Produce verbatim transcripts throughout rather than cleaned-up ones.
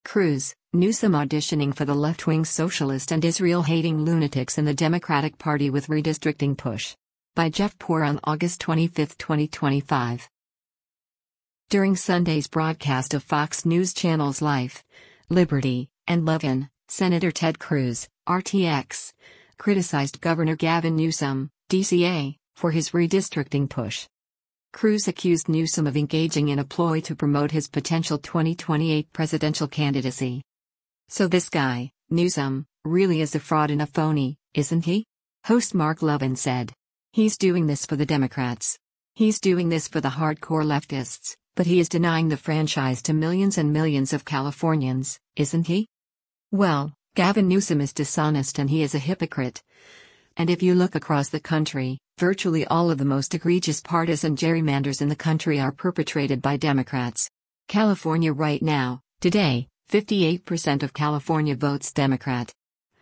Cruz, Newsom auditioning for the left-wing socialist and Israel-hating lunatics in the Democratic Party with redistricting push. By Jeff Poor on August twenty-fifth, twenty twenty-five. During Sunday's broadcast of Fox News Channel's Life, Liberty, and Levin, Senator Ted Cruz, R T X, criticized Governor Gavin Newsom, D C A, for his redistricting push. Cruz accused Newsom of engaging in a ploy to promote his potential twenty twenty-eight presidential candidacy. So this guy, Newsom, really is a fraud and a phony, isn't he? Host Mark Levin said. He's doing this for the Democrats. He's doing this for the hardcore leftists, but he is denying the franchise to millions and millions of Californians, isn't he? Well, Gavin Newsom is dishonest and he is a hypocrite. And if you look across the country, virtually all of the most egregious partisan gerrymanders in the country are perpetrated by Democrats. California right now, today, fifty-eight percent of California votes Democrat.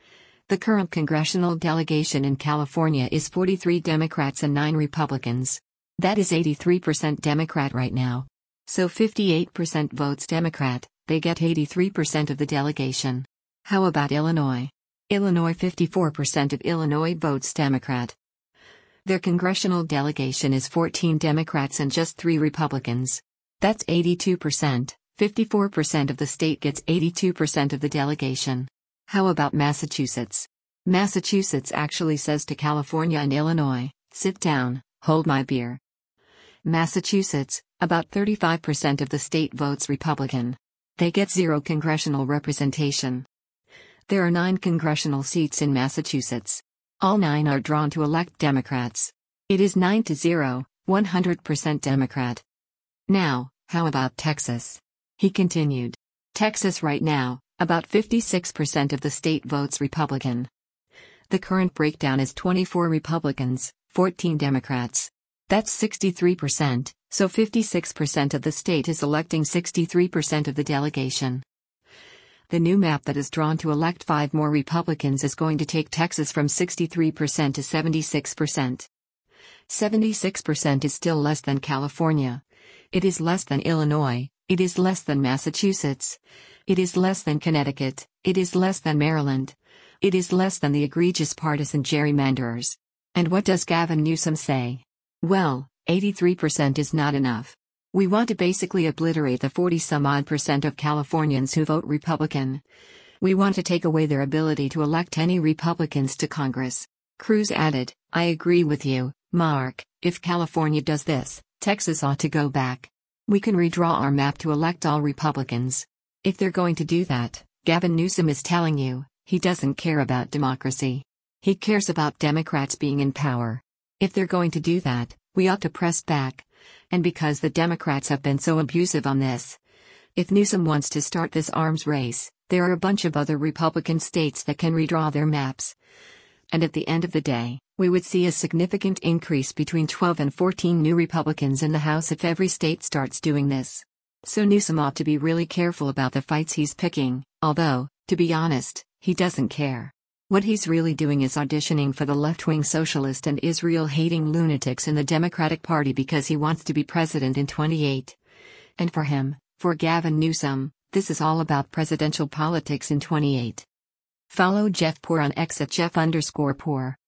The current congressional delegation in California is forty-three Democrats and nine Republicans. That is eighty-three percent Democrat right now. So fifty-eight percent votes Democrat, they get eighty-three percent of the delegation. How about Illinois? Illinois fifty-four percent of Illinois votes Democrat. Their congressional delegation is fourteen Democrats and just three Republicans. That's eighty-two percent, fifty-four percent of the state gets eighty-two percent of the delegation. How about Massachusetts? Massachusetts actually says to California and Illinois, sit down, hold my beer. Massachusetts, about thirty-five percent of the state votes Republican. They get zero congressional representation. There are nine congressional seats in Massachusetts. All nine are drawn to elect Democrats. It is nine to zero, one hundred percent Democrat. Now, how about Texas? He continued. Texas right now, about fifty-six percent of the state votes Republican. The current breakdown is twenty-four Republicans, fourteen Democrats. That's sixty-three percent, so fifty-six percent of the state is electing sixty-three percent of the delegation. The new map that is drawn to elect five more Republicans is going to take Texas from sixty-three percent to seventy-six percent. seventy-six percent is still less than California. It is less than Illinois, it is less than Massachusetts. It is less than Connecticut, it is less than Maryland. It is less than the egregious partisan gerrymanderers. And what does Gavin Newsom say? Well, eighty-three percent is not enough. We want to basically obliterate the forty-some-odd percent of Californians who vote Republican. We want to take away their ability to elect any Republicans to Congress. Cruz added, I agree with you, Mark, if California does this, Texas ought to go back. We can redraw our map to elect all Republicans. If they're going to do that, Gavin Newsom is telling you, he doesn't care about democracy. He cares about Democrats being in power. If they're going to do that, we ought to press back. And because the Democrats have been so abusive on this, if Newsom wants to start this arms race, there are a bunch of other Republican states that can redraw their maps. And at the end of the day, we would see a significant increase between twelve and fourteen new Republicans in the House if every state starts doing this. So Newsom ought to be really careful about the fights he's picking, although, to be honest, he doesn't care. What he's really doing is auditioning for the left-wing socialist and Israel-hating lunatics in the Democratic Party because he wants to be president in twenty-eight. And for him, for Gavin Newsom, this is all about presidential politics in twenty-eight. Follow Jeff Poor on X at Jeff underscore Poor.